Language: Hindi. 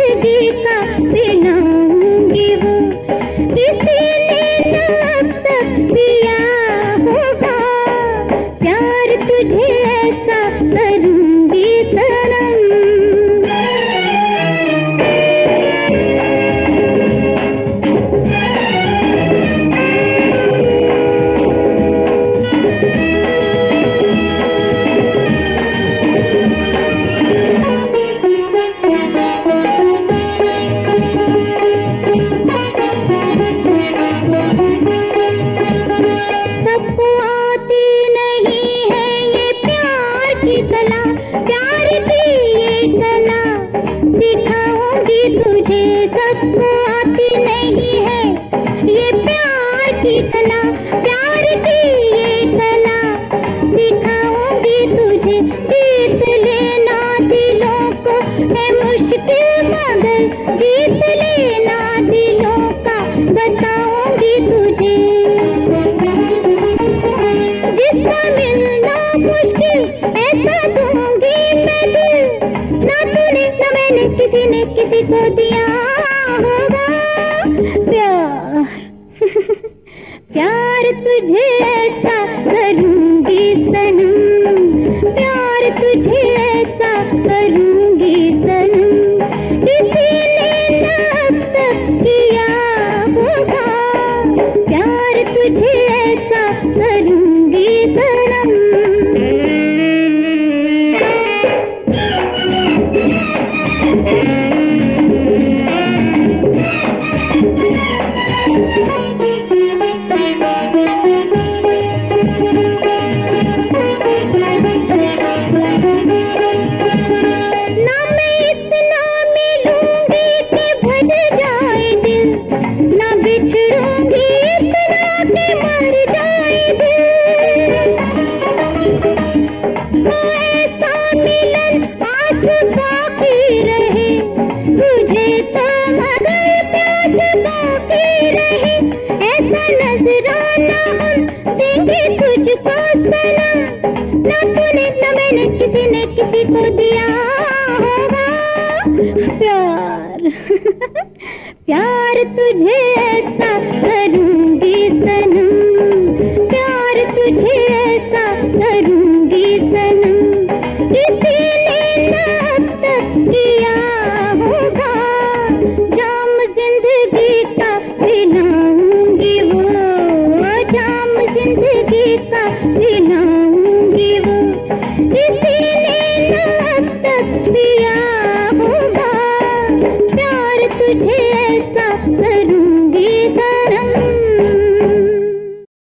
जिंदगी का बिनाऊंगी वो किसी ने ना अब तक पिया होगा प्यार तुझे ऐसा करूंगी सनम। सबको आती नहीं है ये प्यार की कला, प्यार की ये कला सिखाऊंगी तुझे। सबको आती नहीं है ये प्यार की कला, प्यार की ये कला सिखाऊंगी तुझे। जीत लेना दिलों को है मुश्किल मगर जीत लेना दिलों का बताऊंगी तुझे। जिसका मिलना मुश्किल ऐसा दूंगी मैं दिल, ना तूने ना मैंने किसी ने किसी को दिया होगा प्यार। प्यार तुझे ऐसा करूंगी सनम, प्यार तुझे ऐसा करूंगी सनम किसी ने ना अब तक किया होगा प्यार तुझे ऐसा करूंगी सनम। ना मैं इतना मिलूंगी कि भज जाए दिल, ना बिछड़ूंगी इतना कि मर जाए दिल। ऐसा मिलन आज बाकी रहे तुझे तो मगर प्यास बाकी रहे। ऐसा नजराना हम देंगे तुझको सनम, ना तूने ना मैंने किसी ने किसी को दिया होगा प्यार। प्यार तुझे ऐसा करूंगी सनम, प्यार तुझे ऐसा करूंगी सनम किसी ने ना अब तक किया होगा। जाम जिंदगी का पिलाऊंगी वो, जाम जिंदगी का पिलाऊंगी वो किसी ने ना अब तक पिया होगा प्यार तुझे